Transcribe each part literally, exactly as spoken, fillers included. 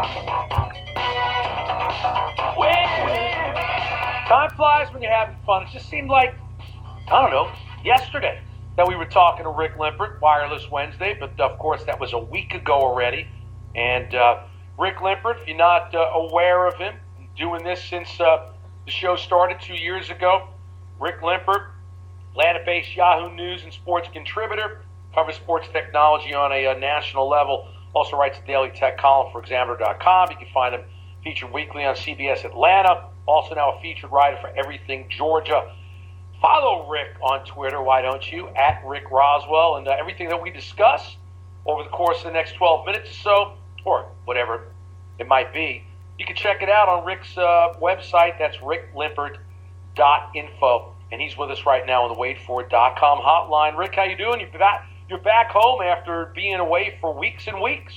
Time flies when you're having fun. It just seemed like, I don't know, yesterday that we were talking to Rick Limpert, Wireless Wednesday, but of course that was a week ago already. And uh, Rick Limpert, if you're not uh, aware of him, doing this since uh, the show started two years ago. Rick Limpert, Atlanta-based Yahoo News and sports contributor, covers sports technology on a, a national level. Also writes a daily tech column for Examiner dot com. You can find him featured weekly on C B S Atlanta. Also now a featured writer for Everything Georgia. Follow Rick on Twitter, why don't you, at Rick Roswell, and uh, everything that we discuss over the course of the next twelve minutes or so, or whatever it might be, you can check it out on Rick's uh, website. That's rick limpert dot info, and he's with us right now on the wait for it dot com hotline. Rick, how you doing? You're back, you're back home after being away for weeks and weeks.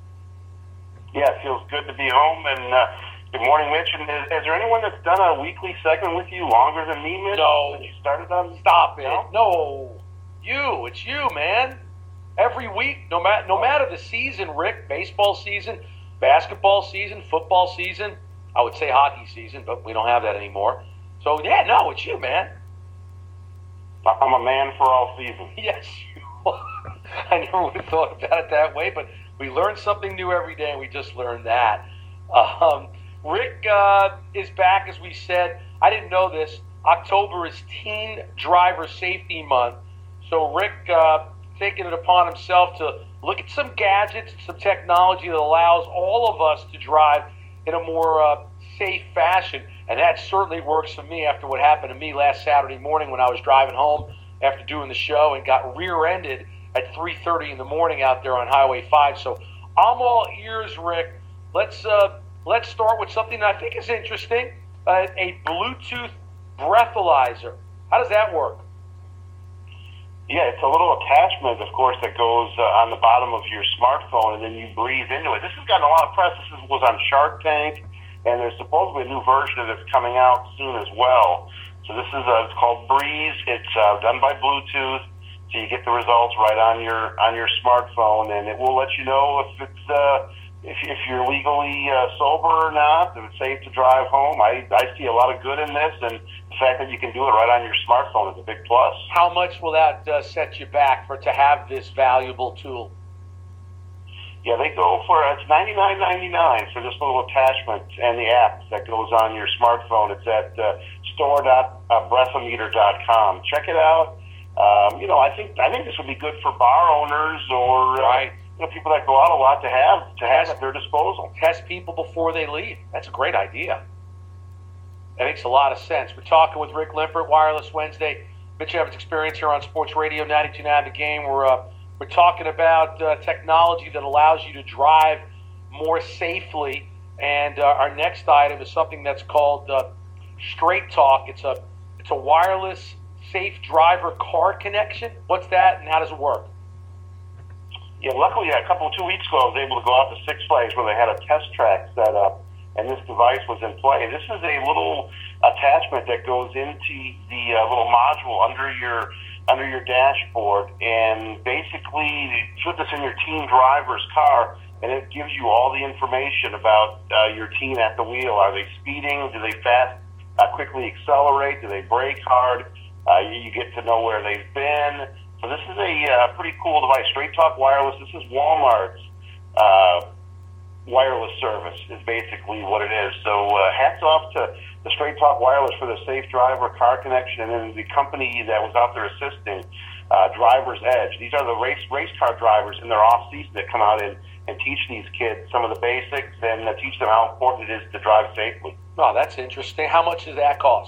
Yeah, it feels good to be home, and uh, good morning, Mitch. And is, is there anyone that's done a weekly segment with you longer than me, Mitch? No. That you started on? Stop it. No? No. You. It's you, man. Every week, no, ma- no matter the season, Rick, baseball season, basketball season, football season, I would say hockey season, but we don't have that anymore. So, yeah, no, it's you, man. I'm a man for all seasons. Yes, you are. I never would have thought about it that way, but we learn something new every day, and we just learned that. Um, Rick uh, is back, as we said. I didn't know this. October is Teen Driver Safety Month. So Rick uh, taking it upon himself to look at some gadgets and some technology that allows all of us to drive in a more uh, safe fashion. And that certainly works for me after what happened to me last Saturday morning when I was driving home after doing the show and got rear-ended at three thirty in the morning out there on Highway five. So I'm all ears, Rick. Let's uh, let's start with something that I think is interesting, uh, a Bluetooth breathalyzer. How does that work? Yeah, it's a little attachment, of course, that goes uh, on the bottom of your smartphone, and then you breathe into it. This has gotten a lot of press. This was on Shark Tank, and there's supposedly a new version of it coming out soon as well. So this is uh, it's called Breeze. It's uh, done by Bluetooth, so you get the results right on your on your smartphone, and it will let you know if it's uh, if if you're legally uh, sober or not. If it's safe to drive home. I I see a lot of good in this, and the fact that you can do it right on your smartphone is a big plus. How much will that uh, set you back for to have this valuable tool? Yeah, they go for it's ninety-nine ninety-nine for this little attachment and the app that goes on your smartphone. It's at uh, store dot breathometer dot com. Check it out. Um, you know, I think I think this would be good for bar owners or uh, Right. you know, people that go out a lot to have to have at their disposal. Test people before they leave. That's a great idea. That makes a lot of sense. We're talking with Rick Limpert, Wireless Wednesday. Mitch Evans Experience here on Sports Radio ninety-two point nine The Game. We're uh, we're talking about uh, technology that allows you to drive more safely. And uh, our next item is something that's called uh, Straight Talk. It's a it's a wireless safe driver car connection. What's that, and how does it work? Yeah, luckily a couple two weeks ago I was able to go out to Six Flags where they had a test track set up, and this device was in play. This is a little attachment that goes into the uh, little module under your under your dashboard, and basically you put this in your teen driver's car, and it gives you all the information about uh, your teen at the wheel. Are they speeding? Do they fast uh, quickly accelerate? Do they brake hard? Uh, you, you get to know where they've been. So this is a uh, pretty cool device. Straight Talk Wireless. This is Walmart's uh, wireless service is basically what it is. So uh, hats off to the Straight Talk Wireless for the safe driver car connection, and then the company that was out there assisting, uh, Driver's Edge. These are the race race car drivers in their off season that come out and, and teach these kids some of the basics and uh, teach them how important it is to drive safely. Oh, that's interesting. How much does that cost?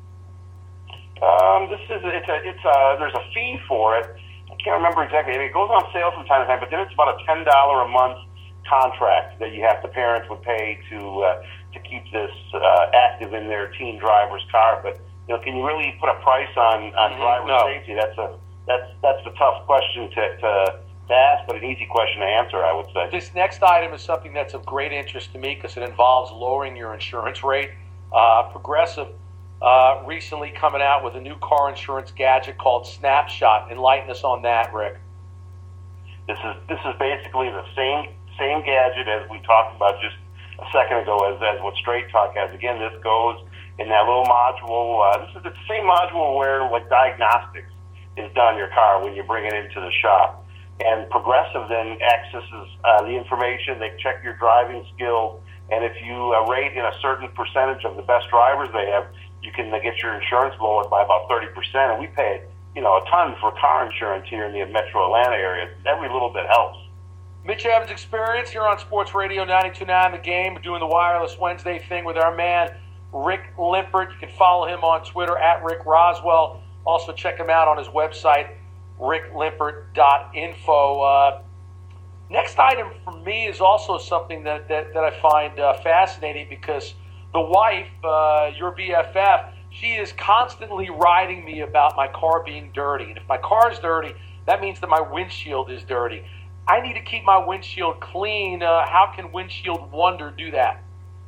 Um, this is it's a it's a there's a fee for it. I can't remember exactly. It goes on sale from time to time, but then it's about a ten dollar a month contract that you have the parents would pay to uh, to keep this uh, active in their teen driver's car. But you know, can you really put a price on on Mm-hmm. driver No. safety? That's a that's that's the tough question to, to to ask, but an easy question to answer, I would say. This next item is something that's of great interest to me because it involves lowering your insurance rate. Uh, Progressive uh, recently coming out with a new car insurance gadget called Snapshot. Enlighten us on that, Rick. This is this is basically the same same gadget as we talked about just a second ago as, as what Straight Talk has. Again, this goes in that little module. Uh, this is the same module where like diagnostics is done on your car when you bring it into the shop. And Progressive then accesses uh, the information. They check your driving skills, and if you uh, rate in a certain percentage of the best drivers they have, you can uh, get your insurance lowered by about thirty percent. And we pay, you know, a ton for car insurance here in the Metro Atlanta area. Every little bit helps. Mitch Evans Experience here on Sports Radio ninety-two point nine The Game, doing the Wireless Wednesday thing with our man Rick Limpert. You can follow him on Twitter at Rick Roswell. Also check him out on his website, rick limpert dot info. Uh, next item for me is also something that, that, that I find uh, fascinating, because the wife, uh, your B F F, she is constantly writing me about my car being dirty. And if my car is dirty, that means that my windshield is dirty. I need to keep my windshield clean. Uh, how can Windshield Wonder do that?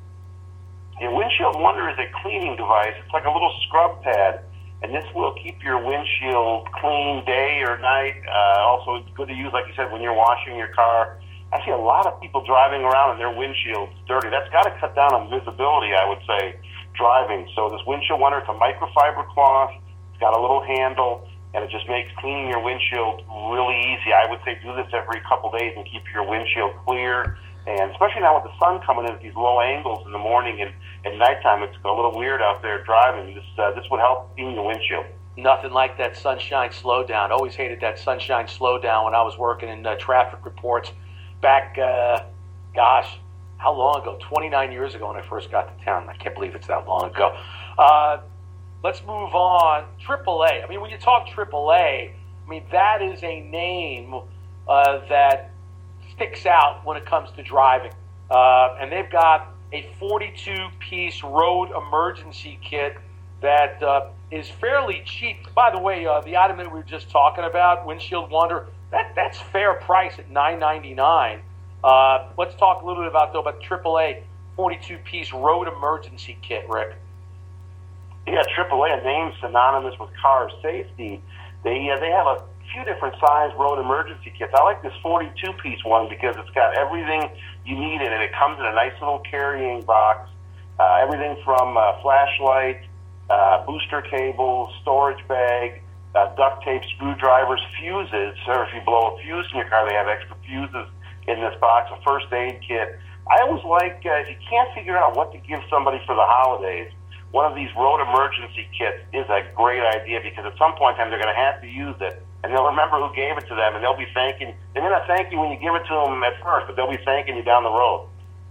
Yeah, Windshield Wonder is a cleaning device. It's like a little scrub pad, and this will keep your windshield clean day or night. Uh, also, it's good to use, like you said, when you're washing your car. I see a lot of people driving around and their windshield's dirty. That's got to cut down on visibility, I would say, driving. So this Windshield Wonder, it's a microfiber cloth. It's got a little handle, and it just makes cleaning your windshield really easy. I would say do this every couple days and keep your windshield clear. And especially now with the sun coming in at these low angles in the morning and, and nighttime, it's a little weird out there driving. This uh, this would help clean your windshield. Nothing like that sunshine slowdown. Always hated that sunshine slowdown when I was working in uh, traffic reports back, uh, gosh, how long ago? twenty-nine years ago when I first got to town. I can't believe it's that long ago. Uh, let's move on. triple A. I mean, when you talk triple A, I mean, that is a name uh, that sticks out when it comes to driving. Uh, and they've got a forty-two piece road emergency kit that uh, is fairly cheap. By the way, uh, the item that we were just talking about, Windshield Wonder, that, that's fair price at nine ninety-nine. Uh, let's talk a little bit about, though, about the triple A forty-two piece road emergency kit, Rick. Yeah, triple A, a name synonymous with car safety. They uh, they have a few different size road emergency kits. I like this forty-two piece one because it's got everything you need in it. It comes in a nice little carrying box. Uh, everything from uh, flashlight, uh, booster cables, storage bag, uh, duct tape, screwdrivers, fuses. So if you blow a fuse in your car, they have extra fuses in this box, a first aid kit. I always like, uh, if you can't figure out what to give somebody for the holidays, one of these road emergency kits is a great idea, because at some point in time they're going to have to use it, and they'll remember who gave it to them, and they'll be thanking. They may not thank you when you give it to them at first, but they'll be thanking you down the road.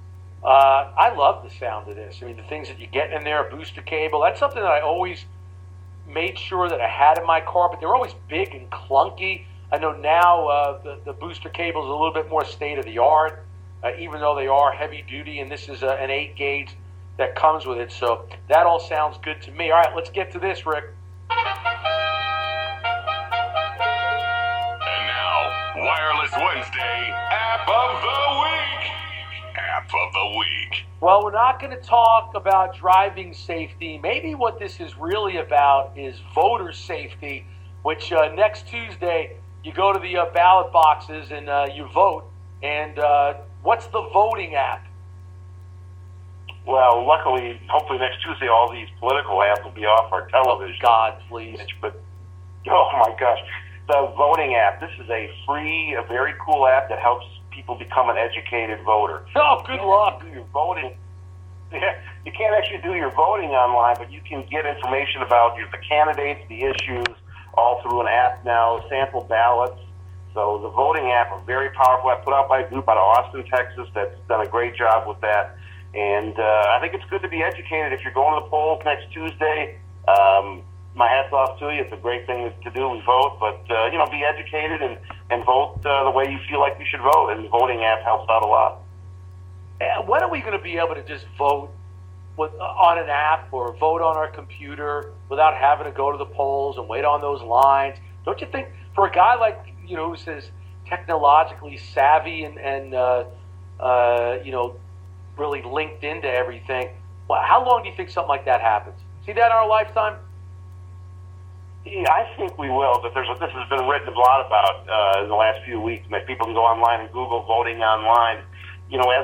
Uh, I love the sound of this. I mean, the things that you get in there, a booster cable, that's something that I always made sure that I had in my car, but they're always big and clunky. I know now uh, the, the booster cable is a little bit more state-of-the-art, uh, even though they are heavy-duty, and this is a, an eight gauge that comes with it. So that all sounds good to me. All right, let's get to this, Rick. And now, Wireless Wednesday, App of the Week. App of the Week. Well, we're not going to talk about driving safety. Maybe what this is really about is voter safety, which uh, next Tuesday you go to the uh, ballot boxes and uh, you vote. And uh, what's the voting app? Well, luckily, hopefully next Tuesday all these political apps will be off our television. Oh, God, please. But, oh, my gosh. The voting app, this is a free, a very cool app that helps people become an educated voter. Oh, good luck. Do your voting. You can't actually do your voting online, but you can get information about your, the candidates, the issues, all through an app now, sample ballots. So the voting app, a very powerful app put out by a group out of Austin, Texas, that's done a great job with that. And uh, I think it's good to be educated. If you're going to the polls next Tuesday, um, my hat's off to you. It's a great thing to do. We vote, but uh, you know, be educated and and vote uh, the way you feel like you should vote. And the voting app helps out a lot. When are we going to be able to just vote with, uh, on an app or vote on our computer without having to go to the polls and wait on those lines? Don't you think, for a guy like, you know, who's as technologically savvy and, and uh, uh, you know, really linked into everything, well, how long do you think something like that happens? See that in our lifetime? Yeah, I think we will. But there's a, this has been written a lot about uh, in the last few weeks. That people can go online and Google voting online. You know, as